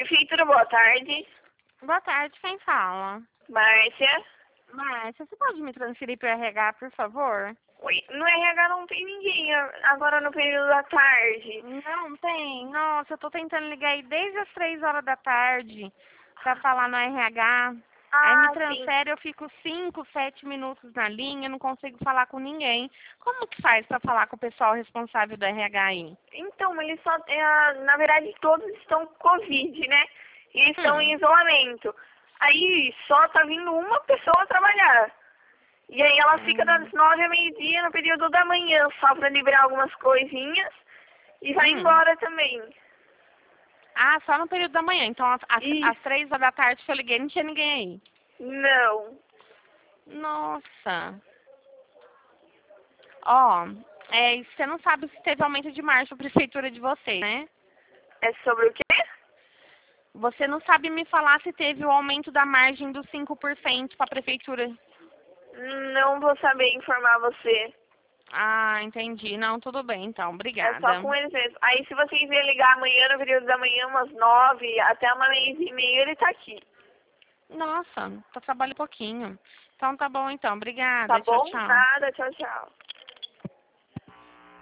Prefeitura, boa tarde. Boa tarde, quem fala? Márcia. Márcia, você pode me transferir para o RH, por favor? Oi, no RH não tem ninguém agora no período da tarde. Não tem. Nossa, eu tô tentando ligar aí desde as 3 horas da tarde para falar no RH. Aí me Ah, sim. transfere, eu fico 5, 7 minutos na linha, não consigo falar com ninguém. Como que faz para falar com o pessoal responsável do RH aí? Então, eles só, na verdade, todos estão com Covid, né? E eles estão em Hum. isolamento. Aí só tá vindo uma pessoa trabalhar. E aí ela fica das Hum. 9 ao meio-dia no período da manhã, só pra liberar algumas coisinhas. E vai Hum. embora também. Ah, só no período da manhã. Então, às Isso. 3 horas da tarde que eu liguei, não tinha ninguém aí. Não. Nossa. Ó, você não sabe se teve aumento de marcha para a prefeitura de vocês, né? É sobre o quê? Você não sabe me falar se teve o aumento da margem dos 5% para a prefeitura. Não vou saber informar você. Ah, entendi. Não, tudo bem, então. É só Obrigada. com eles mesmo. Aí se você quiser ligar amanhã, no período da manhã, umas 9 até uma 10h30, ele tá aqui. Nossa, tá trabalho pouquinho. Então tá bom, então. Tá Obrigada. Tchau, bom? tchau. Nada, tchau, tchau.